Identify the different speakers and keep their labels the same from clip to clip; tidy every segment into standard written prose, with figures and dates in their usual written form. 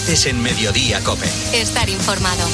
Speaker 1: Deportes en Mediodía COPE.
Speaker 2: Estar informado.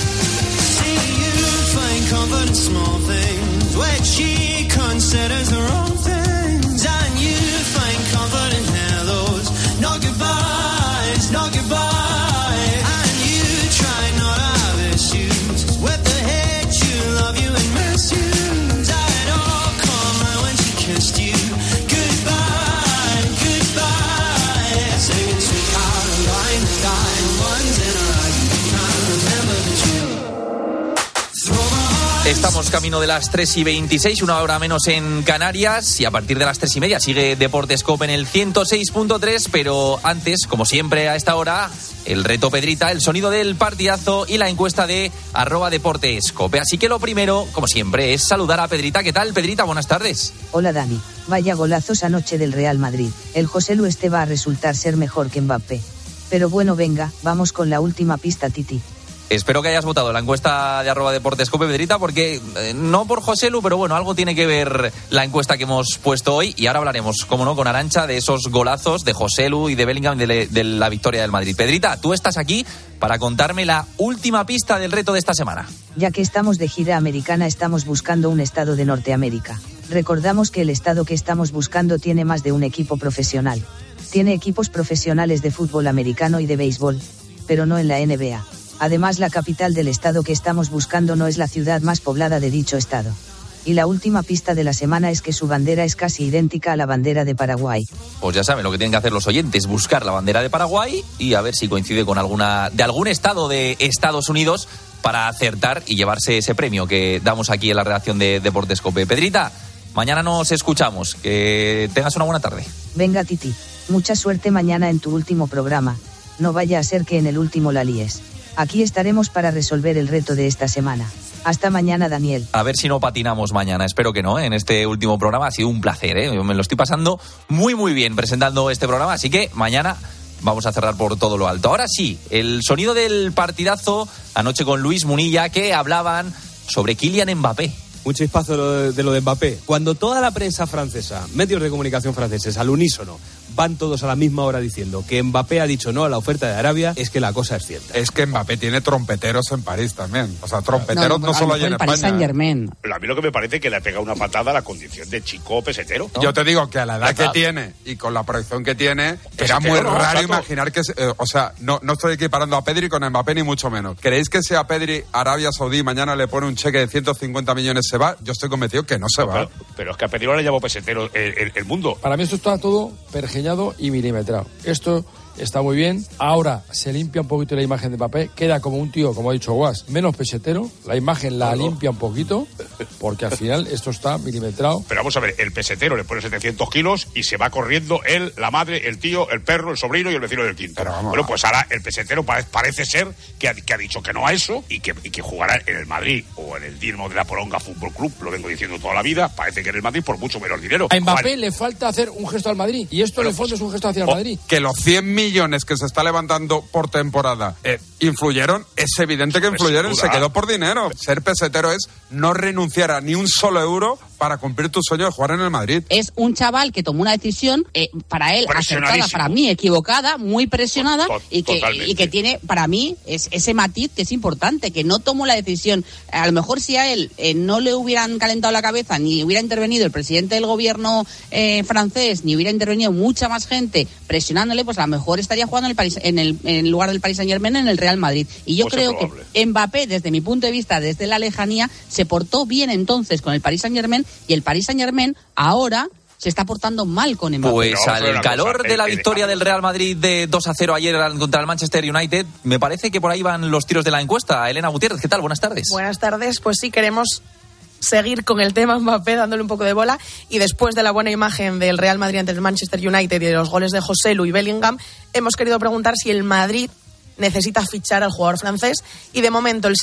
Speaker 3: Estamos camino de las 3:26, una hora menos en Canarias, y a partir de las 3:30 sigue Deportes COPE en el 106.3, pero antes, como siempre a esta hora, el reto Pedrita, el sonido del partidazo y la encuesta de @DeportesCope. Así que lo primero, como siempre, es saludar a Pedrita. ¿Qué tal, Pedrita? Buenas tardes.
Speaker 4: Hola, Dani. Vaya golazos anoche del Real Madrid. El Joselu va a resultar ser mejor que Mbappé. Pero bueno, venga, vamos con la última pista, Titi.
Speaker 3: Espero que hayas votado la encuesta de @DeportesCope, Pedrita, porque no por Joselu, pero bueno, algo tiene que ver la encuesta que hemos puesto hoy. Y ahora hablaremos, como no, con Arantxa de esos golazos de Joselu y de Bellingham de la victoria del Madrid. Pedrita, tú estás aquí para contarme la última pista del reto de esta semana.
Speaker 4: Ya que estamos de gira americana, estamos buscando un estado de Norteamérica. Recordamos que el estado que estamos buscando tiene más de un equipo profesional. Tiene equipos profesionales de fútbol americano y de béisbol, pero no en la NBA. Además, la capital del estado que estamos buscando no es la ciudad más poblada de dicho estado. Y la última pista de la semana es que su bandera es casi idéntica a la bandera de Paraguay.
Speaker 3: Pues ya saben lo que tienen que hacer los oyentes, buscar la bandera de Paraguay y a ver si coincide con alguna de algún estado de Estados Unidos para acertar y llevarse ese premio que damos aquí en la redacción de Deportes COPE. Pedrita, mañana nos escuchamos. Que tengas una buena tarde.
Speaker 4: Venga, Titi. Mucha suerte mañana en tu último programa. No vaya a ser que en el último la líes. Aquí estaremos para resolver el reto de esta semana. Hasta mañana, Daniel.
Speaker 3: A ver si no patinamos mañana, espero que no, en este último programa. Ha sido un placer, Yo me lo estoy pasando muy muy bien presentando este programa, así que mañana vamos a cerrar por todo lo alto. Ahora sí, el sonido del partidazo anoche con Luis Munilla, que hablaban sobre Kylian Mbappé.
Speaker 5: Un chispazo de lo de Mbappé. Cuando toda la prensa francesa, medios de comunicación franceses, al unísono, van todos a la misma hora diciendo que Mbappé ha dicho no a la oferta de Arabia, es que la cosa es cierta.
Speaker 6: Es que Mbappé tiene trompeteros en París también. O sea, trompeteros no solo hay en España.
Speaker 7: Paris Saint-Germain.
Speaker 8: A mí lo que me parece que le ha pegado una patada a la condición de chico pesetero, ¿no?
Speaker 6: Yo te digo que a la edad que tiene y con la proyección que tiene, era muy raro imaginar que... o sea, no estoy equiparando a Pedri con Mbappé ni mucho menos. ¿Creéis que si a Pedri Arabia Saudí mañana le pone un cheque de 150 millones se va? Yo estoy convencido que no se va.
Speaker 8: Pero es que a Pedri le llamó pesetero el mundo.
Speaker 9: Para mí esto está todo pergeñado y milimetrado. Esto está muy bien. Ahora se limpia un poquito la imagen de Mbappé. Queda como un tío, como ha dicho Guas, menos pesetero. La imagen la limpia un poquito, porque al final esto está milimetrado.
Speaker 8: Pero vamos a ver, el pesetero le pone 700 kilos y se va corriendo él, la madre, el tío, el perro, el sobrino y el vecino del quinto. Bueno, pues ahora el pesetero parece ser que ha dicho que no a eso y que jugará en el Madrid o en el Dinamo de la Polonga Fútbol Club. Lo vengo diciendo toda la vida. Parece que en el Madrid por mucho menos dinero.
Speaker 9: A Mbappé le falta hacer un gesto al Madrid. Y esto en el fondo es un gesto hacia el Madrid.
Speaker 6: Que los 100 millones que se está levantando por temporada influyeron, es evidente que influyeron, se quedó por dinero. Ser pesetero es no renunciar a ni un solo euro para cumplir tu sueño de jugar en el Madrid.
Speaker 7: Es un chaval que tomó una decisión, para él acertada, para mí equivocada, muy presionada, y que tiene, para mí, ese matiz que es importante, que no tomó la decisión. A lo mejor si a él no le hubieran calentado la cabeza, ni hubiera intervenido el presidente del gobierno francés, ni hubiera intervenido mucha más gente presionándole, pues a lo mejor estaría jugando en el lugar del Paris Saint-Germain en el Real Madrid. Y yo creo que Mbappé, desde mi punto de vista, desde la lejanía, se portó bien entonces con el Paris Saint-Germain, y el Paris Saint-Germain ahora se está portando mal con Mbappé.
Speaker 3: Pues al calor de la victoria del Real Madrid de 2-0 ayer contra el Manchester United, me parece que por ahí van los tiros de la encuesta. Elena Gutiérrez, ¿qué tal? Buenas tardes.
Speaker 10: Buenas tardes. Pues sí, queremos seguir con el tema Mbappé, dándole un poco de bola, y después de la buena imagen del Real Madrid ante el Manchester United y de los goles de Joselu y Bellingham, hemos querido preguntar si el Madrid necesita fichar al jugador francés, y de momento el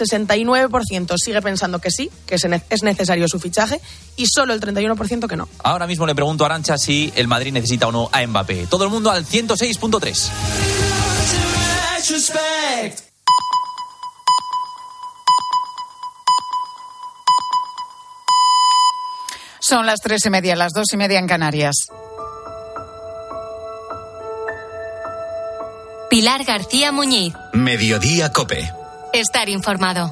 Speaker 10: 69% sigue pensando que sí, que es necesario su fichaje, y solo el 31% que no.
Speaker 3: Ahora mismo le pregunto a Arantxa si el Madrid necesita o no a Mbappé. Todo el mundo al 106.3.
Speaker 11: Son las 3:30, las 2:30 en Canarias.
Speaker 1: Pilar García Muñiz.
Speaker 2: Mediodía COPE.
Speaker 1: Estar informado.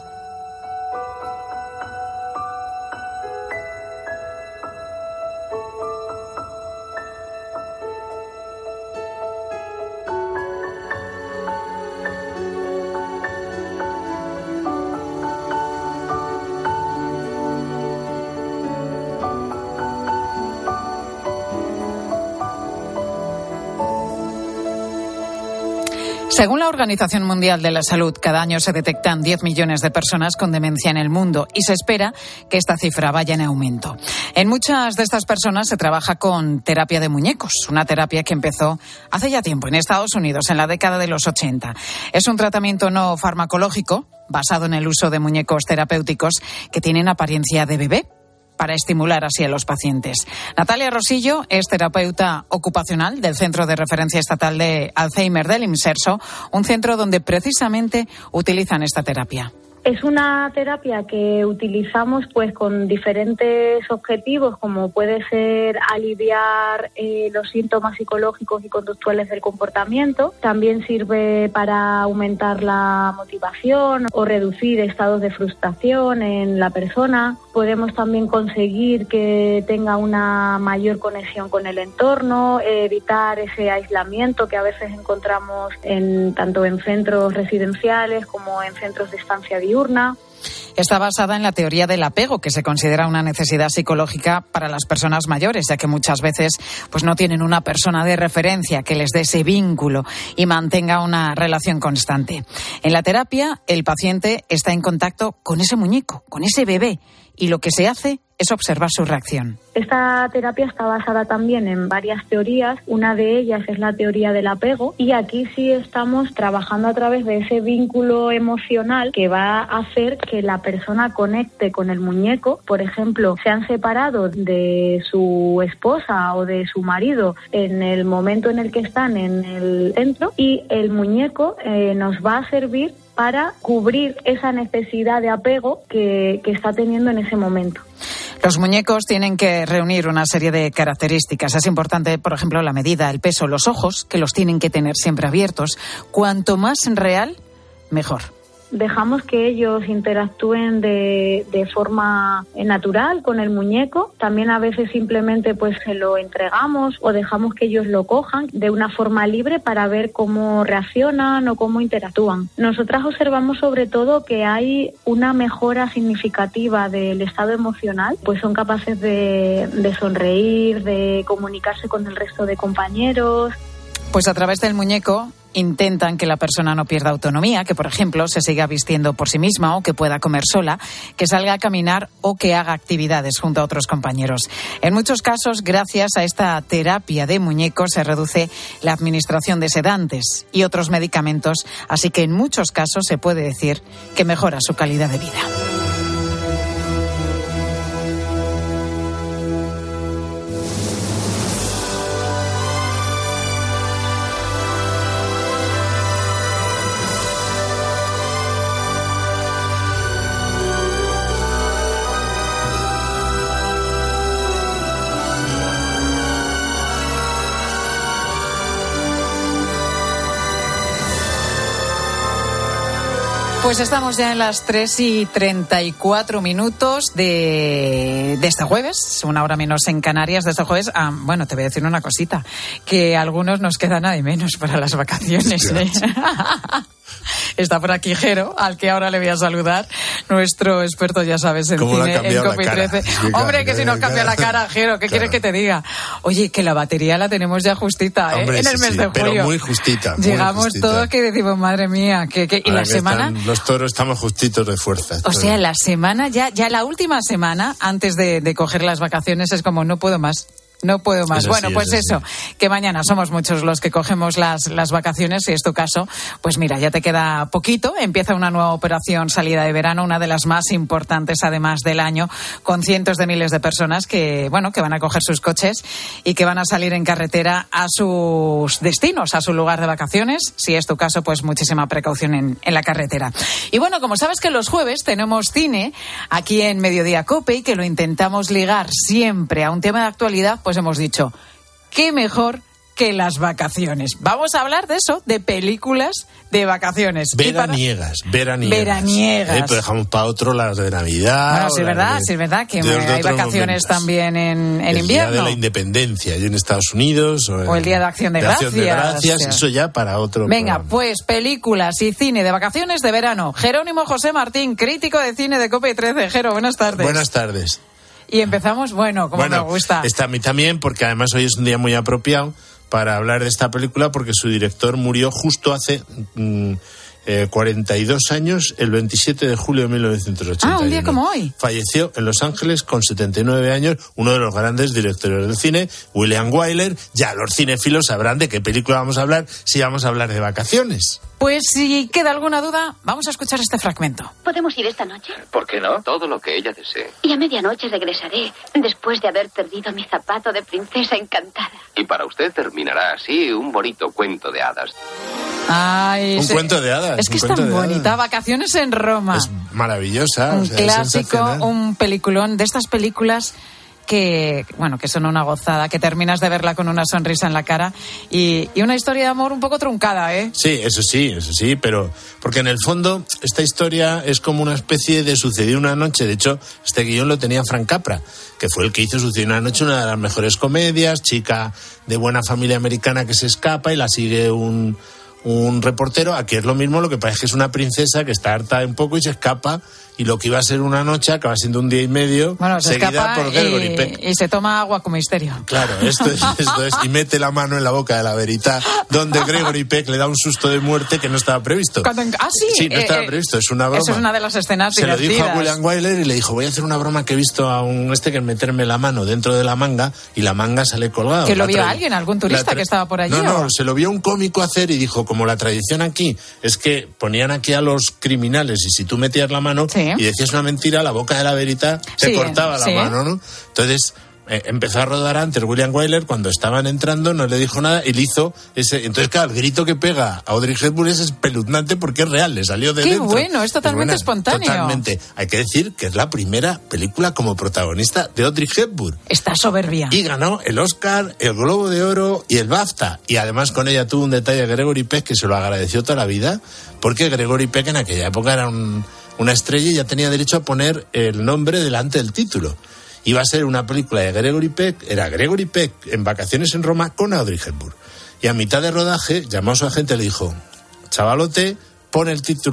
Speaker 11: Según la Organización Mundial de la Salud, cada año se detectan 10 millones de personas con demencia en el mundo y se espera que esta cifra vaya en aumento. En muchas de estas personas se trabaja con terapia de muñecos, una terapia que empezó hace ya tiempo en Estados Unidos, en la década de los 80. Es un tratamiento no farmacológico basado en el uso de muñecos terapéuticos que tienen apariencia de bebé, para estimular así a los pacientes. Natalia Rosillo es terapeuta ocupacional del Centro de Referencia Estatal de Alzheimer del IMSERSO, un centro donde precisamente utilizan esta terapia.
Speaker 12: Es una terapia que utilizamos pues con diferentes objetivos, como puede ser aliviar los síntomas psicológicos y conductuales del comportamiento. También sirve para aumentar la motivación o reducir estados de frustración en la persona. Podemos también conseguir que tenga una mayor conexión con el entorno, evitar ese aislamiento que a veces encontramos tanto en centros residenciales como en centros de estancia diurna.
Speaker 11: Está basada en la teoría del apego, que se considera una necesidad psicológica para las personas mayores, ya que muchas veces pues no tienen una persona de referencia que les dé ese vínculo y mantenga una relación constante. En la terapia, el paciente está en contacto con ese muñeco, con ese bebé, y lo que se hace es observar su reacción.
Speaker 12: Esta terapia está basada también en varias teorías. Una de ellas es la teoría del apego, y aquí sí estamos trabajando a través de ese vínculo emocional que va a hacer que la persona conecte con el muñeco. Por ejemplo, se han separado de su esposa o de su marido en el momento en el que están en el centro, y el muñeco nos va a servir para cubrir esa necesidad de apego que está teniendo en ese momento.
Speaker 11: Los muñecos tienen que reunir una serie de características. Es importante, por ejemplo, la medida, el peso, los ojos, que los tienen que tener siempre abiertos. Cuanto más real, mejor.
Speaker 12: Dejamos que ellos interactúen de forma natural con el muñeco. También a veces simplemente pues se lo entregamos o dejamos que ellos lo cojan de una forma libre para ver cómo reaccionan o cómo interactúan. Nosotras observamos sobre todo que hay una mejora significativa del estado emocional, pues son capaces de sonreír, de comunicarse con el resto de compañeros.
Speaker 11: Pues a través del muñeco intentan que la persona no pierda autonomía, que por ejemplo se siga vistiendo por sí misma o que pueda comer sola, que salga a caminar o que haga actividades junto a otros compañeros. En muchos casos, gracias a esta terapia de muñecos, se reduce la administración de sedantes y otros medicamentos, así que en muchos casos se puede decir que mejora su calidad de vida. Pues estamos ya en las 3:34 de este jueves, una hora menos en Canarias de este jueves. Bueno, te voy a decir una cosita, que a algunos nos queda nada y menos para las vacaciones, ¿eh? Está por aquí Jero, al que ahora le voy a saludar, nuestro experto, ya sabes, en cine, en COPE 13. Hombre, que si nos cambia la cara, Jero, ¿qué quieres que te diga? Oye, que la batería la tenemos ya justita,
Speaker 13: hombre,
Speaker 11: en el mes de julio.
Speaker 13: Pero muy justita.
Speaker 11: Llegamos todos que decimos, madre mía, y la semana...
Speaker 13: Los toros estamos justitos de fuerza.
Speaker 11: O sea, la semana, ya la última semana, antes de coger las vacaciones, es como, no puedo más. No puedo más. Bueno, pues eso, que mañana somos muchos los que cogemos las vacaciones, si es tu caso, pues mira, ya te queda poquito. Empieza una nueva operación salida de verano, una de las más importantes además del año, con cientos de miles de personas que van a coger sus coches y que van a salir en carretera a sus destinos, a su lugar de vacaciones. Si es tu caso, pues muchísima precaución en la carretera. Y bueno, como sabes que los jueves tenemos cine aquí en Mediodía COPE y que lo intentamos ligar siempre a un tema de actualidad, pues hemos dicho, qué mejor que las vacaciones. Vamos a hablar de eso, de películas de vacaciones.
Speaker 13: Veraniegas.
Speaker 11: Veraniegas.
Speaker 13: Pues dejamos para otro las de Navidad.
Speaker 11: Bueno, sí es verdad que hay vacaciones también en invierno.
Speaker 13: El Día de la Independencia, y en Estados Unidos.
Speaker 11: O el Día de Acción de Gracias.
Speaker 13: Eso ya para otro
Speaker 11: Venga,
Speaker 13: programa.
Speaker 11: pues películas y cine de vacaciones de verano. Jerónimo José Martín, crítico de cine de COPE 13. Jero, buenas tardes.
Speaker 13: Buenas tardes.
Speaker 11: Y empezamos, como me gusta.
Speaker 13: Está a mí también, porque además hoy es un día muy apropiado para hablar de esta película, porque su director murió justo hace 42 años, el 27 de julio de 1981.
Speaker 11: Un día como hoy.
Speaker 13: Falleció en Los Ángeles con 79 años, uno de los grandes directores del cine, William Wyler. Ya los cinéfilos sabrán de qué película vamos a hablar si vamos a hablar de vacaciones.
Speaker 11: Pues si queda alguna duda, vamos a escuchar este fragmento.
Speaker 2: ¿Podemos ir esta noche?
Speaker 14: ¿Por qué no? Todo lo que ella desee.
Speaker 2: Y a medianoche regresaré, después de haber perdido mi zapato de princesa encantada.
Speaker 14: Y para usted terminará así un bonito cuento de hadas.
Speaker 11: Ay,
Speaker 13: un cuento de hadas.
Speaker 11: Es que es tan bonita. Vacaciones en Roma.
Speaker 13: Es maravillosa.
Speaker 11: Un clásico, un peliculón de estas películas que son una gozada, que terminas de verla con una sonrisa en la cara y una historia de amor un poco truncada, ¿eh?
Speaker 13: Sí, eso sí, pero porque en el fondo esta historia es como una especie de Sucedió una noche. De hecho, este guión lo tenía Frank Capra, que fue el que hizo Sucedió una noche, una de las mejores comedias, chica de buena familia americana que se escapa y la sigue un reportero. Aquí es lo mismo, lo que pasa es que es una princesa que está harta un poco y se escapa, y lo que iba a ser una noche acaba siendo un día y medio, seguida por Gregory Peck.
Speaker 11: Y se toma agua con misterio.
Speaker 13: Claro, esto es, y mete la mano en la boca de la Verita, donde Gregory Peck le da un susto de muerte que no estaba previsto.
Speaker 11: Sí,
Speaker 13: no estaba previsto, es una broma.
Speaker 11: Eso es una de las escenas
Speaker 13: divertidas. Se lo dijo a William Wyler y le dijo, voy a hacer una broma que he visto a que es meterme la mano dentro de la manga, y la manga sale colgada.
Speaker 11: ¿Que lo vio alguien, algún turista que estaba por allí?
Speaker 13: No, se lo vio un cómico hacer y dijo, como la tradición aquí es que ponían aquí a los criminales y si tú metías la mano y decías una mentira, la boca de la Verita te cortaba la mano, ¿no? Entonces empezó a rodar antes William Wyler, cuando estaban entrando no le dijo nada y le hizo ese. Entonces, claro, el grito que pega a Audrey Hepburn es espeluznante porque es real, le salió de dentro.
Speaker 11: ¡Qué bueno! Es totalmente espontáneo.
Speaker 13: Totalmente. Hay que decir que es la primera película como protagonista de Audrey Hepburn.
Speaker 11: Está soberbia.
Speaker 13: Y ganó el Oscar, el Globo de Oro y el BAFTA. Y además con ella tuvo un detalle de Gregory Peck que se lo agradeció toda la vida, porque Gregory Peck en aquella época era una estrella y ya tenía derecho a poner el nombre delante del título. Iba a ser una película de Gregory Peck, era Gregory Peck en Vacaciones en Roma con Audrey Hepburn. Y a mitad de rodaje llamó a su agente y le dijo, chavalote, pon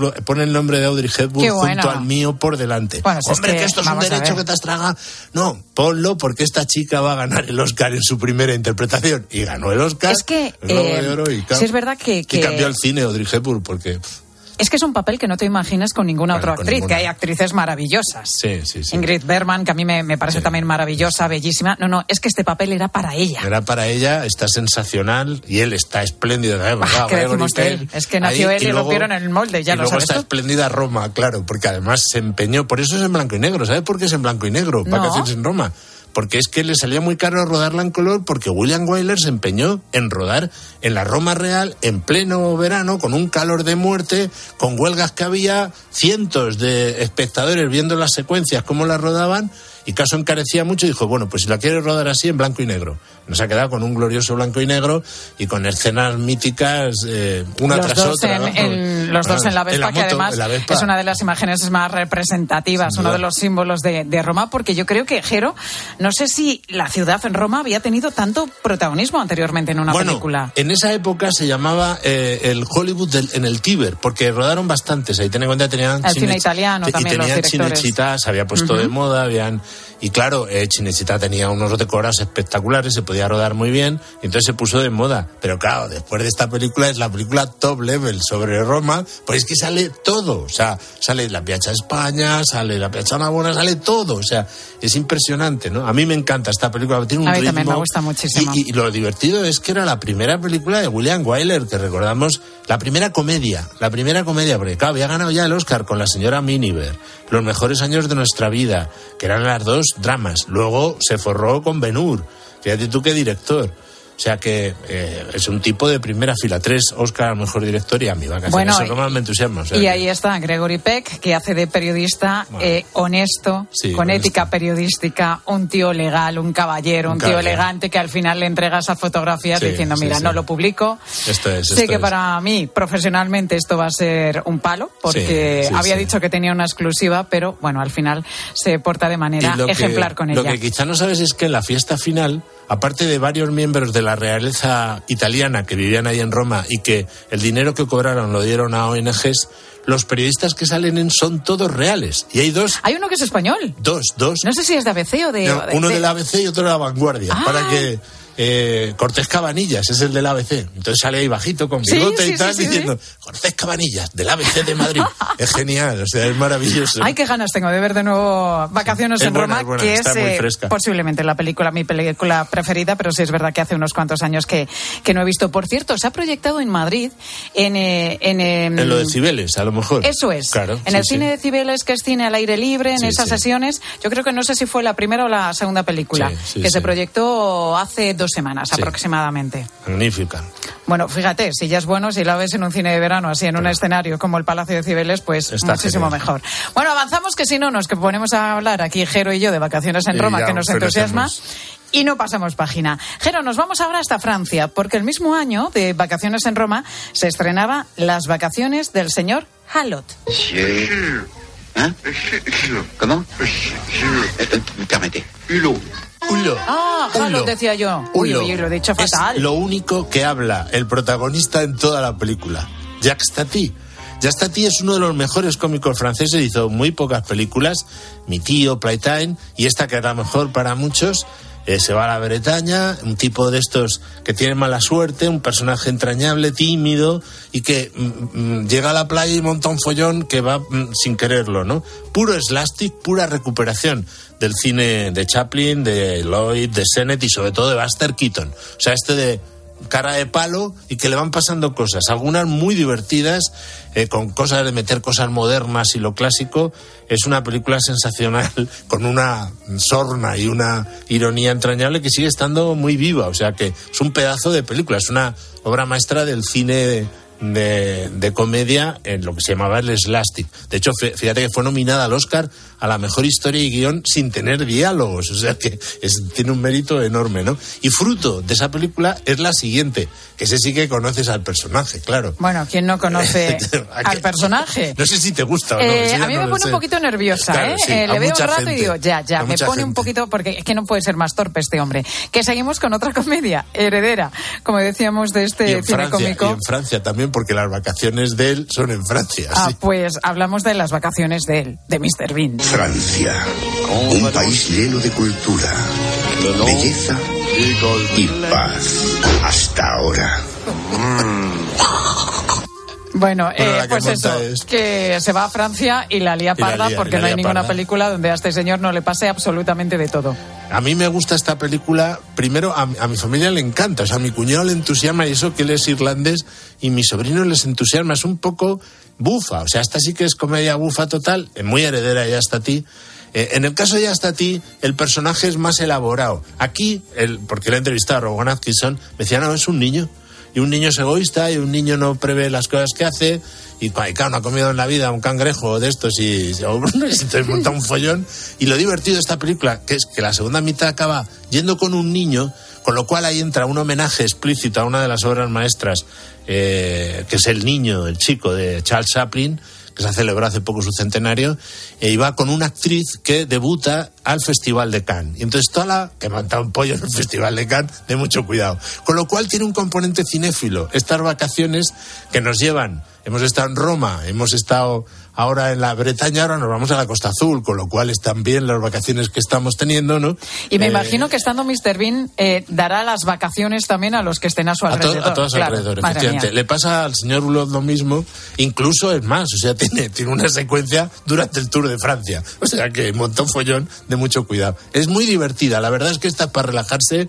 Speaker 13: el nombre de Audrey Hepburn junto al mío por delante.
Speaker 11: Bueno,
Speaker 13: hombre, que esto es un derecho que te has tragado. No, ponlo porque esta chica va a ganar el Oscar en su primera interpretación. Y ganó el Oscar,
Speaker 11: es que,
Speaker 13: el Globo de Oro y
Speaker 11: sí es verdad que
Speaker 13: cambió el cine Audrey Hepburn porque...
Speaker 11: Es que es un papel que no te imaginas con ninguna otra actriz, que hay actrices maravillosas.
Speaker 13: Sí.
Speaker 11: Ingrid Bergman, que a mí me parece también maravillosa, bellísima. No, es que este papel era para ella.
Speaker 13: Era para ella, está sensacional, y él está espléndido.
Speaker 11: ¿Qué decimos de él? Es que nació él y rompieron el molde, ya lo sabes.
Speaker 13: Y luego está espléndida Roma, claro, porque además se empeñó, por eso es en blanco y negro. ¿Sabes por qué es en blanco y negro? Vacaciones en Roma. Porque es que le salía muy caro rodarla en color, porque William Wyler se empeñó en rodar en la Roma real en pleno verano, con un calor de muerte, con huelgas que había, cientos de espectadores viendo las secuencias, cómo las rodaban, y caso encarecía mucho y dijo, bueno, pues si la quieres rodar así, en blanco y negro. Nos ha quedado con un glorioso blanco y negro y con escenas míticas una
Speaker 11: los
Speaker 13: tras
Speaker 11: dos
Speaker 13: otra.
Speaker 11: Los dos en la Vespa, que además
Speaker 13: Vespa
Speaker 11: es una de las imágenes más representativas, uno de los símbolos de Roma, porque yo creo que, Jero, no sé si la ciudad en Roma había tenido tanto protagonismo anteriormente en una película.
Speaker 13: En esa época se llamaba el Hollywood en el Tíber, porque rodaron bastantes. Ahí ten en cuenta, tenían
Speaker 11: el cine italiano también, los directores.
Speaker 13: Cinecittà, se había puesto de moda, y claro, Cinecittà tenía unos decorados espectaculares, se podía rodar muy bien, y entonces se puso de moda. Pero claro, después de esta película, es la película top level sobre Roma, pues es que sale todo. O sea, sale la Piazza España, sale la Piazza Navona, sale todo. O sea, es impresionante, ¿no? A mí me encanta esta película, tiene un ritmo. A mí
Speaker 11: también me gusta muchísimo.
Speaker 13: Y lo divertido es que era la primera película de William Wyler, que recordamos, la primera comedia, porque claro, había ganado ya el Oscar con La señora Miniver, Los mejores años de nuestra vida, que eran las dos dramas. Luego se forró con Ben-Hur. Fíjate tú qué director. O sea que es un tipo de primera fila. 3 Oscar a mejor director y a mi Vacaciones en Roma me entusiasma. O sea,
Speaker 11: y ahí está Gregory Peck, que hace de periodista honesto, con ética periodística, un tío legal, un caballero, un tío elegante, que al final le entrega esas fotografías diciendo, mira, no lo publico. Sé que para mí, profesionalmente, esto va a ser un palo, porque había dicho que tenía una exclusiva, pero bueno, al final se porta de manera ejemplar con ella.
Speaker 13: Lo que quizá no sabes es que en la fiesta final, aparte de varios miembros de la realeza italiana que vivían ahí en Roma y que el dinero que cobraron lo dieron a ONGs, los periodistas que salen son todos reales. Y hay 2.
Speaker 11: Hay uno que es español.
Speaker 13: Dos.
Speaker 11: No sé si es de ABC o de...
Speaker 13: No, uno de la ABC y otro de La Vanguardia. Para que... Cortés Cabanillas es el del ABC. Entonces sale ahí bajito con bigote y tal diciendo Cortés Cabanillas del ABC de Madrid. Es genial, o sea, es maravilloso.
Speaker 11: Ay, qué ganas tengo de ver de nuevo Vacaciones en Roma, que es posiblemente mi película preferida, pero sí es verdad que hace unos cuantos años que no he visto. Por cierto, se ha proyectado en Madrid en
Speaker 13: lo de Cibeles, a lo mejor.
Speaker 11: Eso es. Claro, en el cine de Cibeles, que es cine al aire libre, en esas sesiones. Yo creo que no sé si fue la primera o la segunda película se proyectó hace 2 semanas aproximadamente.
Speaker 13: Magnífica.
Speaker 11: Bueno, fíjate, si ya es bueno, si la ves en un cine de verano, así en un escenario como el Palacio de Cibeles, pues está muchísimo mejor. Bueno, avanzamos, que si no nos ponemos a hablar aquí Jero y yo de Vacaciones en Roma, que nos entusiasma. Y no pasamos página. Jero, nos vamos ahora hasta Francia, porque el mismo año de Vacaciones en Roma se estrenaba Las vacaciones del señor Halot.
Speaker 14: ¿Cómo? Permite.
Speaker 11: Halot, decía yo. Uy, lo he dicho fatal.
Speaker 13: Es lo único que habla el protagonista en toda la película. Jacques Tati. Jacques Tati es uno de los mejores cómicos franceses, hizo muy pocas películas, Mi tío, Playtime, y esta que era mejor para muchos. Se va a la Bretaña, un tipo de estos que tiene mala suerte, un personaje entrañable, tímido, y que llega a la playa y monta un follón que va sin quererlo, ¿no? Puro slapstick, pura recuperación del cine de Chaplin, de Lloyd, de Sennett y sobre todo de Buster Keaton. O sea, de cara de palo y que le van pasando cosas, algunas muy divertidas, con cosas de meter cosas modernas y lo clásico. Es una película sensacional, con una sorna y una ironía entrañable que sigue estando muy viva. O sea que es un pedazo de película, es una obra maestra del cine de comedia en lo que se llamaba el slapstick. De hecho, fíjate que fue nominada al Oscar a la mejor historia y guión sin tener diálogos, o sea que tiene un mérito enorme, ¿no? Y fruto de esa película es la siguiente, que sé sí que conoces al personaje, claro.
Speaker 11: Bueno, ¿quién no conoce al personaje?
Speaker 13: No sé si te gusta o no.
Speaker 11: A mí me pone un poquito nerviosa,
Speaker 13: claro,
Speaker 11: le veo un rato y digo, ya, me pone un poquito, porque es que no puede ser más torpe este hombre. Que seguimos con otra comedia, Heredera, como decíamos, de este cine cómico.
Speaker 13: Y en Francia también, porque las vacaciones de él son en Francia.
Speaker 11: Pues hablamos de las vacaciones de él, de Mr. Bean.
Speaker 15: Francia, un país lleno de cultura, belleza y paz. Hasta ahora.
Speaker 11: Bueno, pues eso, que se va a Francia y la lía parda, porque no hay ninguna película donde a este señor no le pase absolutamente de todo.
Speaker 13: A mí me gusta esta película, primero a mi familia le encanta, o sea, a mi cuñado le entusiasma, y eso que él es irlandés, y mi sobrino les entusiasma, es un poco bufa, o sea, esta sí que es comedia bufa total, muy heredera ya hasta ti. En el caso de Ya está ti, el personaje es más elaborado. Aquí, porque le he entrevistado a Rowan Atkinson, me decía, no, es un niño. Y un niño es egoísta, y un niño no prevé las cosas que hace, y claro, no ha comido en la vida un cangrejo de estos y se monta un follón. Y lo divertido de esta película, que es que la segunda mitad acaba yendo con un niño, con lo cual ahí entra un homenaje explícito a una de las obras maestras, que es El niño, el chico, de Charles Chaplin, que se celebró hace poco su centenario, y va con una actriz que debuta al Festival de Cannes. Y entonces que monta un pollo en el Festival de Cannes, de mucho cuidado. Con lo cual tiene un componente cinéfilo. Estas vacaciones que nos llevan, hemos estado en Roma, hemos estado ahora en la Bretaña, ahora nos vamos a la Costa Azul, con lo cual están bien las vacaciones que estamos teniendo, ¿no?
Speaker 11: Y me imagino que estando Mr. Bean dará las vacaciones también a los que estén a su alrededor.
Speaker 13: A todos alrededor, efectivamente. Le pasa al señor Hulot lo mismo, incluso es más, o sea, tiene una secuencia durante el Tour de Francia, o sea que montó un follón de mucho cuidado. Es muy divertida, la verdad es que esta es para relajarse.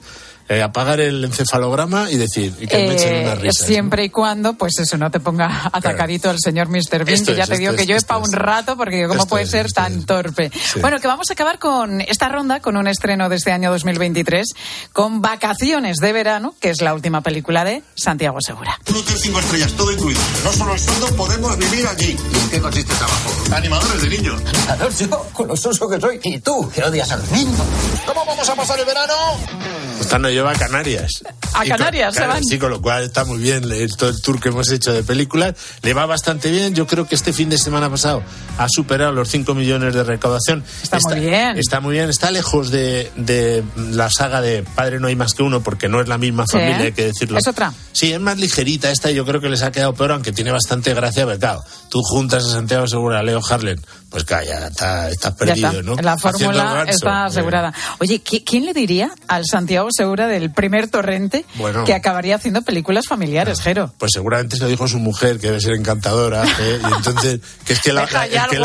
Speaker 13: apagar el encefalograma y decir, y que me echen unas risas.
Speaker 11: Siempre y cuando, pues eso, no te ponga atacadito el señor Mr. Bean, que ya te digo que yo he pa' un rato, porque ¿cómo puede ser tan torpe? Sí. Bueno, que vamos a acabar con esta ronda, con un estreno de este año 2023, con Vacaciones de verano, que es la última película de Santiago Segura.
Speaker 16: Un hotel 5 estrellas, todo incluido. No solo el sueldo, podemos vivir allí.
Speaker 17: ¿Y en qué consiste el trabajo?
Speaker 16: Animadores de niños.
Speaker 17: ¿Animador yo? Con lo soso que soy. ¿Y tú, que odias a los niños?
Speaker 16: ¿Cómo vamos a pasar el verano?
Speaker 13: Esta nos lleva a Canarias.
Speaker 11: A Canarias se van.
Speaker 13: Sí, con lo cual está muy bien todo el tour que hemos hecho de películas. Le va bastante bien. Yo creo que este fin de semana pasado ha superado los 5 millones de recaudación.
Speaker 11: Está muy bien.
Speaker 13: Está muy bien. Está lejos de la saga de Padre no hay más que uno, porque no es la misma familia, hay que decirlo.
Speaker 11: ¿Es otra?
Speaker 13: Sí, es más ligerita esta y yo creo que les ha quedado peor, aunque tiene bastante gracia. Pero claro, tú juntas a Santiago Segura, a Leo Harlem, pues claro, ya estás perdido,
Speaker 11: ya está.
Speaker 13: ¿no?
Speaker 11: La fórmula está asegurada. Oye, ¿quién le diría al Santiago Segura del primer Torrente que acabaría haciendo películas familiares, Jero?
Speaker 13: Pues seguramente se lo dijo su mujer, que debe ser encantadora, y entonces, que es que la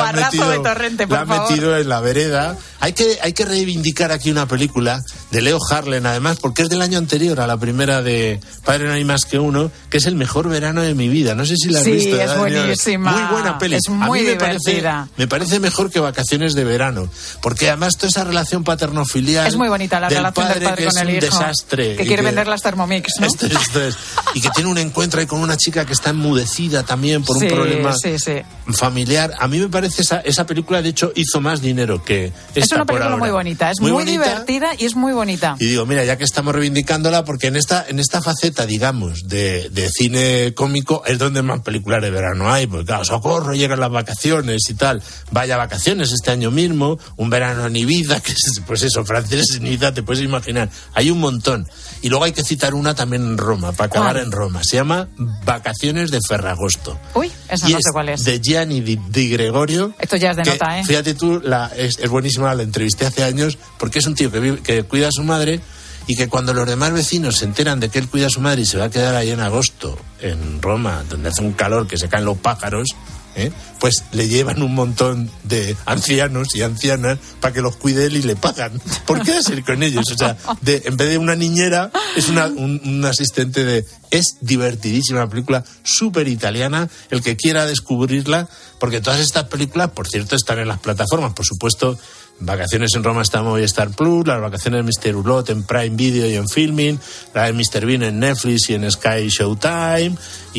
Speaker 13: han metido en la vereda. Hay que reivindicar aquí una película de Leo Harlem, además, porque es del año anterior a la primera de Padre no hay más que uno, que es El mejor verano de mi vida. No sé si la has visto.
Speaker 11: Sí, es buenísima.
Speaker 13: Muy buena peli.
Speaker 11: Es muy divertida.
Speaker 13: Me parece mejor que Vacaciones de verano, porque además toda esa relación paterno-filial.
Speaker 11: Es muy bonita la relación del padre con el hijo.
Speaker 13: Desastre.
Speaker 11: Que quiere vender las Thermomix, ¿no?
Speaker 13: Esto es. Y que tiene un encuentro ahí con una chica que está enmudecida también por un problema familiar. A mí me parece esa película, de hecho, hizo más dinero que esta.
Speaker 11: Es una película muy bonita, es muy divertida y es muy bonita.
Speaker 13: Y digo, mira, ya que estamos reivindicándola, porque en esta faceta, digamos, de cine cómico, es donde más películas de verano hay, porque claro, socorro, llegan las vacaciones y tal. Vaya vacaciones este año mismo, un verano en Ibiza, que es, pues eso, franceses en Ibiza, te puedes imaginar. Hay un montón. Y luego hay que citar una también en Roma, para acabar en Roma. Se llama Vacaciones de Ferragosto.
Speaker 11: Uy, esa no sé cuál es.
Speaker 13: De Gianni Di Gregorio.
Speaker 11: Esto ya es de nota, ¿eh?
Speaker 13: Fíjate tú, es buenísima, la entrevisté hace años, porque es un tío que cuida a su madre, y que cuando los demás vecinos se enteran de que él cuida a su madre y se va a quedar ahí en agosto, en Roma, donde hace un calor que se caen los pájaros, pues le llevan un montón de ancianos y ancianas para que los cuide él y le pagan. ¿Por qué hacer con ellos? O sea, en vez de una niñera, es un asistente de... Es divertidísima la película, súper italiana, el que quiera descubrirla, porque todas estas películas, por cierto, están en las plataformas, por supuesto. Vacaciones en Roma está en Movistar Plus, las vacaciones de Mr. Hulot en Prime Video y en Filmin, la de Mr. Bean en Netflix y en Sky Showtime,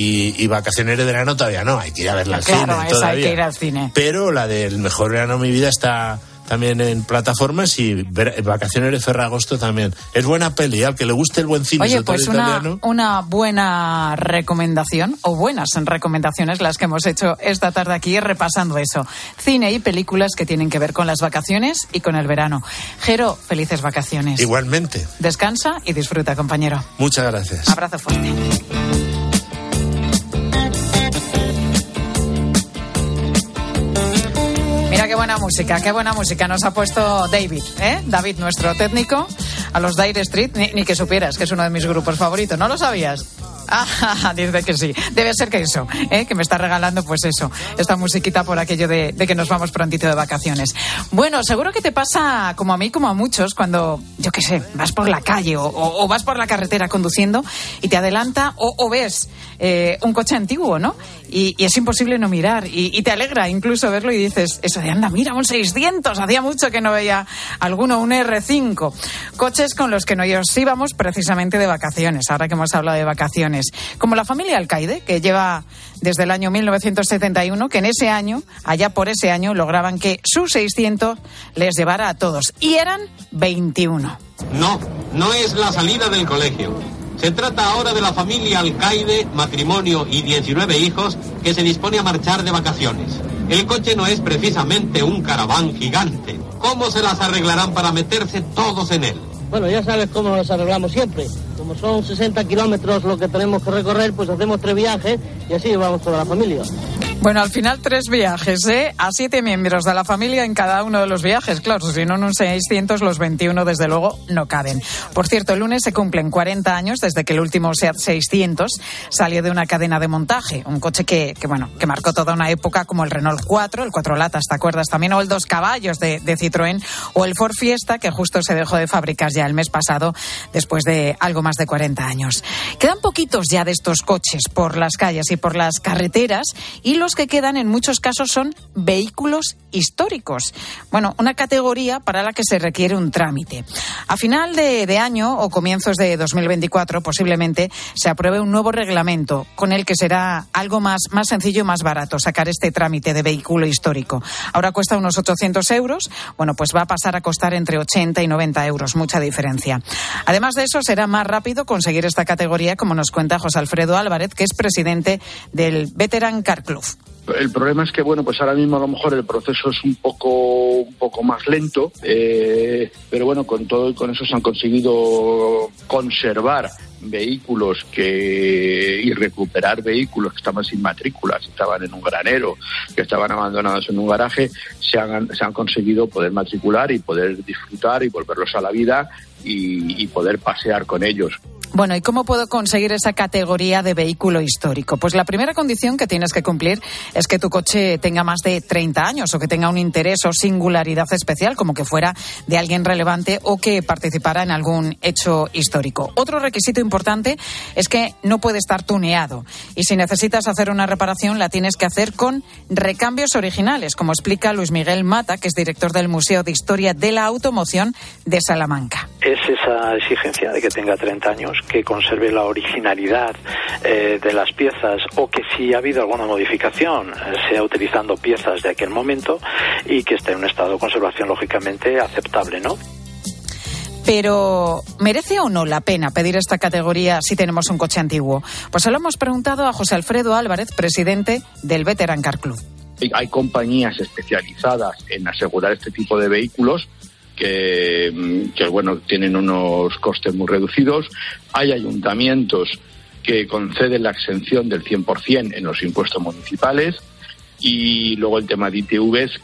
Speaker 13: y Vacaciones de verano todavía no, hay que ir a verla al cine todavía.
Speaker 11: Hay que ir al cine.
Speaker 13: Pero la del mejor verano de mi vida está también en plataformas, y Vacaciones de Ferragosto también. Es buena peli, al que le guste el buen cine.
Speaker 11: Oye, pues una buena recomendación, o buenas recomendaciones las que hemos hecho esta tarde aquí, repasando eso. Cine y películas que tienen que ver con las vacaciones y con el verano. Jero, felices vacaciones.
Speaker 13: Igualmente.
Speaker 11: Descansa y disfruta, compañero.
Speaker 13: Muchas gracias.
Speaker 11: Abrazo fuerte. Mira qué buena música nos ha puesto David, David, nuestro técnico, a los Dire Street, ni que supieras que es uno de mis grupos favoritos, ¿no lo sabías? Ah, dice que sí. Debe ser que eso, que me está regalando, pues eso, esta musiquita por aquello de que nos vamos prontito de vacaciones. Bueno, seguro que te pasa como a mí, como a muchos, cuando, yo qué sé, vas por la calle o vas por la carretera conduciendo y te adelanta o ves un coche antiguo, ¿no? Y es imposible no mirar y te alegra incluso verlo y dices, eso de anda, mira, un 600, hacía mucho que no veía alguno, un R5. Coches con los que nos íbamos precisamente de vacaciones, ahora que hemos hablado de vacaciones. Como la familia Alcaide, que lleva desde el año 1971, que en ese año, allá por ese año, lograban que su 600 les llevara a todos. Y eran 21.
Speaker 18: No es la salida del colegio. Se trata ahora de la familia Alcaide, matrimonio y 19 hijos, que se dispone a marchar de vacaciones. El coche no es precisamente un caraván gigante. ¿Cómo se las arreglarán para meterse todos en él?
Speaker 19: Bueno, ya sabes cómo nos arreglamos siempre. Como son 60 kilómetros lo que tenemos que recorrer, pues hacemos 3 viajes y así vamos toda la familia.
Speaker 11: Bueno, al final 3 viajes, a 7 miembros de la familia en cada uno de los viajes. Claro, si no en un 600, los 21 desde luego no caben. Por cierto, el lunes se cumplen 40 años desde que el último Seat 600 salió de una cadena de montaje. Un coche que marcó toda una época, como el Renault 4, el 4 latas, ¿te acuerdas también? O el 2 caballos de Citroën, o el Ford Fiesta, que justo se dejó de fabricar ya el mes pasado, después de algo más de 40 años. Quedan poquitos ya de estos coches por las calles y por las carreteras, y los que quedan en muchos casos son vehículos históricos. Bueno, una categoría para la que se requiere un trámite. A final de año o comienzos de 2024 posiblemente se apruebe un nuevo reglamento con el que será algo más sencillo y más barato sacar este trámite de vehículo histórico. Ahora cuesta unos 800 euros, bueno, pues va a pasar a costar entre 80 y 90 euros, mucha diferencia. Además de eso, será más rápido conseguir esta categoría, como nos cuenta José Alfredo Álvarez, que es presidente del Veteran Car Club.
Speaker 20: El problema es que, bueno, pues ahora mismo a lo mejor el proceso es un poco más lento, pero bueno, con todo y con eso se han conseguido conservar vehículos y recuperar vehículos que estaban sin matrículas, estaban en un granero, que estaban abandonados en un garaje. Se han conseguido poder matricular y poder disfrutar y volverlos a la vida y poder pasear con ellos.
Speaker 11: Bueno, ¿y cómo puedo conseguir esa categoría de vehículo histórico? Pues la primera condición que tienes que cumplir es que tu coche tenga más de 30 años o que tenga un interés o singularidad especial, como que fuera de alguien relevante o que participara en algún hecho histórico. Otro requisito importante es que no puede estar tuneado, y si necesitas hacer una reparación la tienes que hacer con recambios originales, como explica Luis Miguel Mata, que es director del Museo de Historia de la Automoción de Salamanca.
Speaker 21: Es esa exigencia de que tenga 30 años, que conserve la originalidad de las piezas, o que si ha habido alguna modificación sea utilizando piezas de aquel momento, y que esté en un estado de conservación lógicamente aceptable, ¿no?
Speaker 11: Pero, ¿merece o no la pena pedir esta categoría si tenemos un coche antiguo? Pues se lo hemos preguntado a José Alfredo Álvarez, presidente del Veteran Car Club.
Speaker 20: Hay compañías especializadas en asegurar este tipo de vehículos que bueno, tienen unos costes muy reducidos. Hay ayuntamientos que conceden la exención del 100% en los impuestos municipales, y luego el tema de ITVs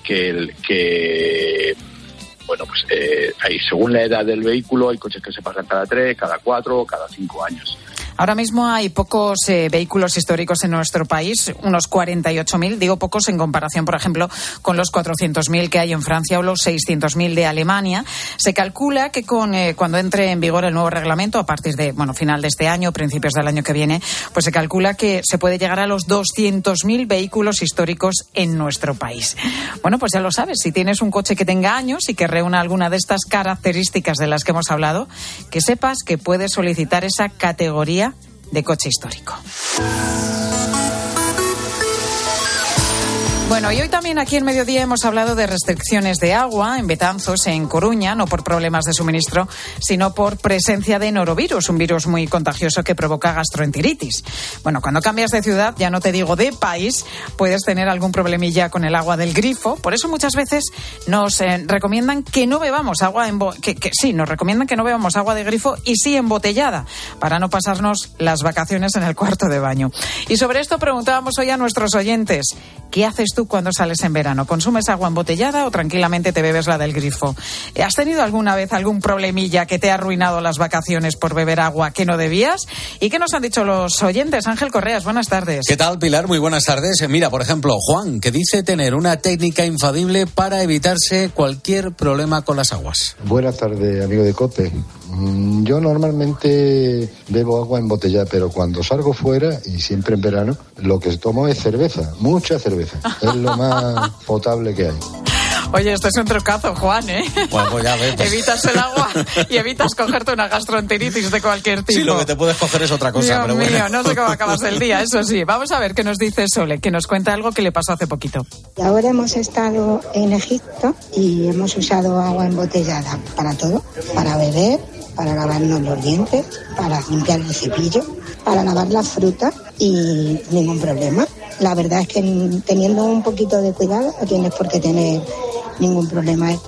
Speaker 20: bueno, pues hay, según la edad del vehículo, hay coches que se pasan cada 3, cada 4 o cada 5 años.
Speaker 11: Ahora mismo hay pocos vehículos históricos en nuestro país, unos 48.000, digo pocos en comparación, por ejemplo, con los 400.000 que hay en Francia o los 600.000 de Alemania. Se calcula que cuando entre en vigor el nuevo reglamento, a partir de final de este año, principios del año que viene, pues se calcula que se puede llegar a los 200.000 vehículos históricos en nuestro país. Bueno, pues ya lo sabes, si tienes un coche que tenga años y que reúna alguna de estas características de las que hemos hablado, que sepas que puedes solicitar esa categoría de coche histórico. Bueno, y hoy también aquí en Mediodía hemos hablado de restricciones de agua en Betanzos, en Coruña, no por problemas de suministro, sino por presencia de norovirus, un virus muy contagioso que provoca gastroenteritis. Bueno, cuando cambias de ciudad, ya no te digo de país, puedes tener algún problemilla con el agua del grifo. Por eso muchas veces nos recomiendan que no bebamos agua nos recomiendan que no bebamos agua de grifo, y sí embotellada, para no pasarnos las vacaciones en el cuarto de baño. Y sobre esto preguntábamos hoy a nuestros oyentes: ¿qué haces tú cuando sales en verano? ¿Consumes agua embotellada o tranquilamente te bebes la del grifo? ¿Has tenido alguna vez algún problemilla que te ha arruinado las vacaciones por beber agua que no debías? ¿Y qué nos han dicho los oyentes? Ángel Correas, buenas tardes.
Speaker 22: ¿Qué tal, Pilar? Muy buenas tardes. Mira, por ejemplo, Juan, que dice tener una técnica infalible para evitarse cualquier problema con las aguas.
Speaker 23: Buenas tardes, amigo de COPE. Yo normalmente bebo agua embotellada, pero cuando salgo fuera, y siempre en verano, lo que tomo es cerveza, mucha cerveza. Es lo más potable que hay.
Speaker 11: Oye, esto es un trucazo, Juan, ¿eh?
Speaker 22: Bueno, pues ya ves.
Speaker 11: Evitas el agua y evitas cogerte una gastroenteritis de cualquier tipo.
Speaker 22: Sí, lo que te puedes coger es otra cosa.
Speaker 11: Dios
Speaker 22: pero bueno.
Speaker 11: mío, no sé cómo acabas el día, eso sí. Vamos a ver qué nos dice Sole, que nos cuenta algo que le pasó hace poquito.
Speaker 24: Y ahora hemos estado en Egipto y hemos usado agua embotellada para todo, para beber, para lavarnos los dientes, para limpiar el cepillo, para lavar la fruta, y ningún problema. La verdad es que teniendo un poquito de cuidado no tienes por qué tener ningún problema.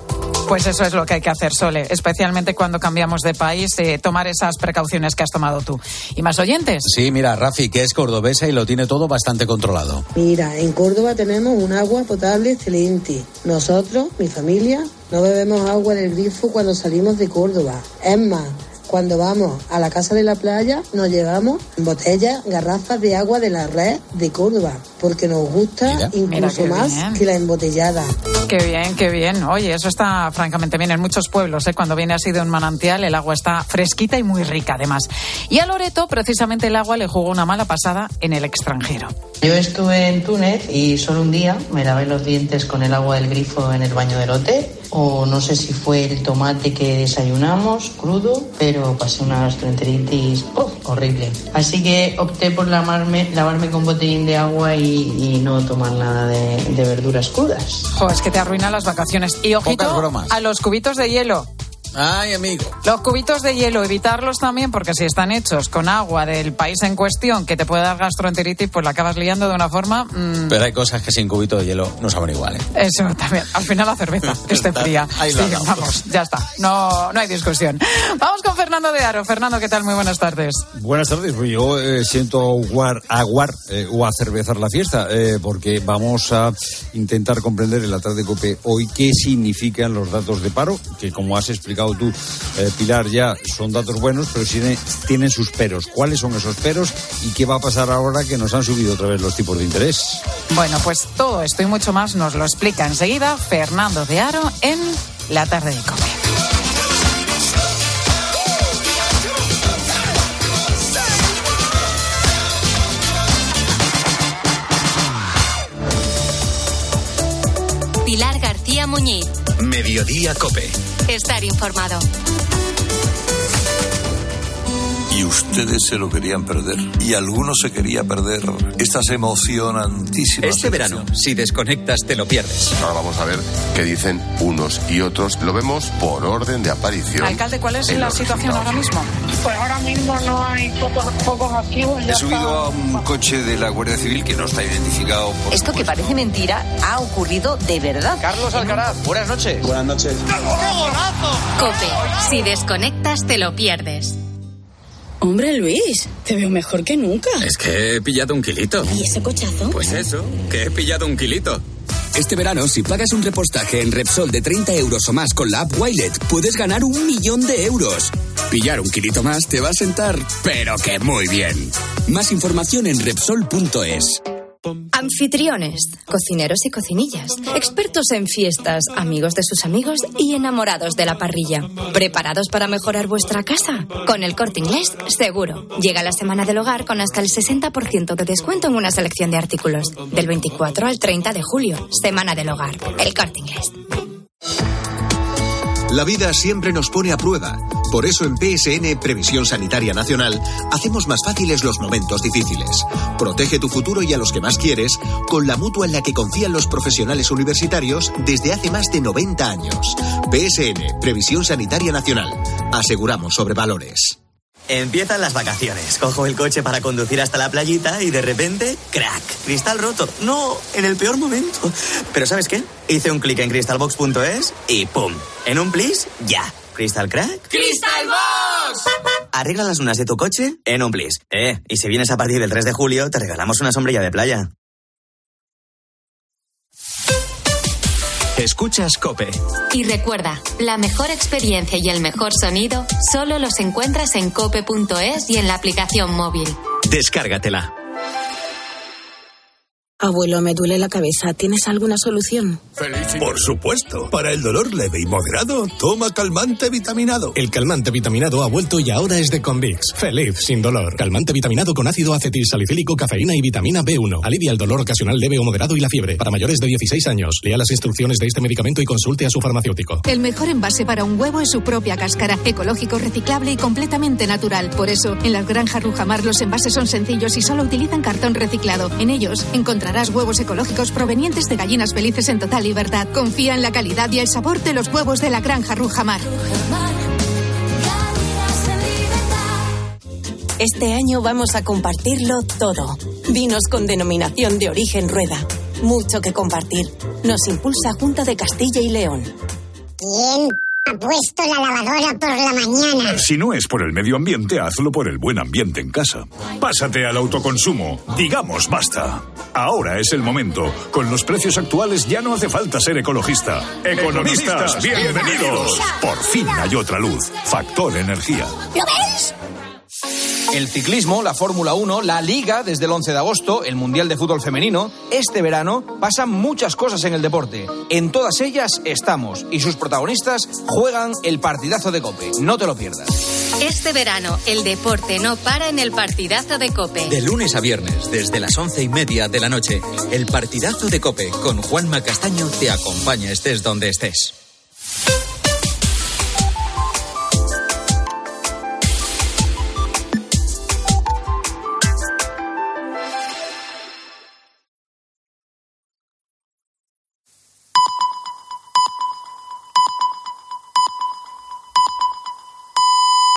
Speaker 11: Pues eso es lo que hay que hacer, Sole, especialmente cuando cambiamos de país, tomar esas precauciones que has tomado tú. ¿Y más oyentes?
Speaker 22: Sí, mira, Rafi, que es cordobesa y lo tiene todo bastante controlado.
Speaker 4: Mira, en Córdoba tenemos un agua potable excelente. Nosotros, mi familia, no bebemos agua del grifo cuando salimos de Córdoba. Es más, cuando vamos a la casa de la playa nos llevamos botellas, garrafas de agua de la red de Córdoba, porque nos gusta incluso más que la embotellada.
Speaker 11: Qué bien, qué bien. Oye, eso está francamente bien en muchos pueblos, cuando viene así de un manantial, el agua está fresquita y muy rica además. Y a Loreto, precisamente, el agua le jugó una mala pasada en el extranjero.
Speaker 5: Yo estuve en Túnez y solo un día me lavé los dientes con el agua del grifo en el baño del hotel, o no sé si fue el tomate que desayunamos crudo, pero pasé una gastroenteritis horrible. Así que opté por lavarme con botellín de agua y no tomar nada de verduras crudas.
Speaker 11: Jo, es que te arruinan las vacaciones. Y ojito a los cubitos de hielo.
Speaker 22: Ay, amigo.
Speaker 11: Los cubitos de hielo, evitarlos también, porque si están hechos con agua del país en cuestión que te puede dar gastroenteritis, pues la acabas liando de una forma...
Speaker 22: Pero hay cosas que sin cubito de hielo no saben igual, ¿eh?
Speaker 11: Eso también. Al final la cerveza, que esté fría. Sí, vamos, ya está. No hay discusión. Vamos con Fernando de Aro. Fernando, ¿qué tal? Muy buenas tardes.
Speaker 8: Buenas tardes. Pues yo siento o a cervezar la fiesta, porque vamos a intentar comprender en la tarde COPE hoy qué significan los datos de paro, que como has explicado tú, Pilar, ya son datos buenos, pero tienen sus peros. ¿Cuáles son esos peros y qué va a pasar ahora que nos han subido otra vez los tipos de interés?
Speaker 11: Bueno, pues todo esto y mucho más nos lo explica enseguida Fernando de Aro en la tarde de COPE.
Speaker 1: Pilar García Muñiz.
Speaker 9: Mediodía COPE.
Speaker 1: Estar informado.
Speaker 16: Y ustedes se lo querían perder. Y algunos se quería perder estas emocionantísimas.
Speaker 9: Este verano, si desconectas, te lo pierdes.
Speaker 14: Ahora vamos a ver qué dicen unos y otros. Lo vemos por orden de aparición.
Speaker 11: Alcalde, ¿cuál es la situación ahora mismo?
Speaker 25: Pues ahora mismo no hay focos activos.
Speaker 16: He subido a un coche de la Guardia Civil que no está identificado.
Speaker 26: Esto que parece mentira ha ocurrido de verdad.
Speaker 3: Carlos Alcaraz, buenas noches.
Speaker 27: Buenas noches.
Speaker 25: ¡Qué golazo!
Speaker 1: COPE. Si desconectas, te lo pierdes.
Speaker 26: Hombre, Luis, te veo mejor que nunca.
Speaker 9: Es que he pillado un kilito.
Speaker 26: ¿Y ese cochazo?
Speaker 9: Pues eso, que he pillado un kilito.
Speaker 28: Este verano, si pagas un repostaje en Repsol de 30 euros o más con la app Wilet, puedes ganar 1 millón de euros. Pillar un kilito más te va a sentar, pero que muy bien. Más información en Repsol.es.
Speaker 29: Anfitriones, cocineros y cocinillas, expertos en fiestas, amigos de sus amigos y enamorados de la parrilla. ¿Preparados para mejorar vuestra casa? Con El Corte Inglés, seguro. Llega la Semana del Hogar con hasta el 60% de descuento en una selección de artículos. Del 24 al 30 de julio. Semana del Hogar. El Corte Inglés.
Speaker 30: La vida siempre nos pone a prueba. Por eso en PSN, Previsión Sanitaria Nacional, hacemos más fáciles los momentos difíciles. Protege tu futuro y a los que más quieres con la mutua en la que confían los profesionales universitarios desde hace más de 90 años. PSN, Previsión Sanitaria Nacional. Aseguramos sobre valores.
Speaker 31: Empiezan las vacaciones. Cojo el coche para conducir hasta la playita y de repente, ¡crack! Cristal roto. No, en el peor momento. Pero ¿sabes qué? Hice un clic en crystalbox.es y ¡pum! En un plis, ya. ¿Crystal crack?
Speaker 29: ¡Crystal Box!
Speaker 31: Arregla las lunas de tu coche en un plis. Y si vienes a partir del 3 de julio, te regalamos una sombrilla de playa.
Speaker 9: Escuchas COPE.
Speaker 1: Y recuerda, la mejor experiencia y el mejor sonido solo los encuentras en cope.es y en la aplicación móvil.
Speaker 9: Descárgatela.
Speaker 26: Abuelo, me duele la cabeza. ¿Tienes alguna solución?
Speaker 32: Por supuesto. Para el dolor leve y moderado, toma calmante vitaminado.
Speaker 33: El calmante vitaminado ha vuelto y ahora es de Convix. Feliz sin dolor. Calmante vitaminado con ácido acetil salicílico, cafeína y vitamina B1. Alivia el dolor ocasional leve o moderado y la fiebre. Para mayores de 16 años. Lea las instrucciones de este medicamento y consulte a su farmacéutico.
Speaker 34: El mejor envase para un huevo es su propia cáscara. Ecológico, reciclable y completamente natural. Por eso, en las granjas Rujamar los envases son sencillos y solo utilizan cartón reciclado. En ellos encontrarás huevos ecológicos provenientes de gallinas felices en total libertad. Confía en la calidad y el sabor de los huevos de la granja Rujamar.
Speaker 26: Este año vamos a compartirlo todo. Vinos con denominación de origen Rueda. Mucho que compartir. Nos impulsa Junta de Castilla y León.
Speaker 2: ¿Quién ha puesto la lavadora por la mañana?
Speaker 6: Si no es por el medio ambiente, hazlo por el buen ambiente en casa. Pásate al autoconsumo. Digamos basta. Ahora es el momento. Con los precios actuales ya no hace falta ser ecologista. Economistas, bienvenidos. Por fin hay otra luz. Factor Energía.
Speaker 2: ¿Lo ves?
Speaker 7: El ciclismo, la Fórmula 1, la Liga desde el 11 de agosto, el Mundial de Fútbol Femenino. Este verano pasan muchas cosas en el deporte. En todas ellas estamos y sus protagonistas juegan el partidazo de COPE. No te lo pierdas.
Speaker 1: Este verano, el deporte no para en el partidazo de COPE.
Speaker 10: De lunes a viernes, desde las 11:30 de la noche, el partidazo de COPE con Juanma Castaño te acompaña estés donde estés.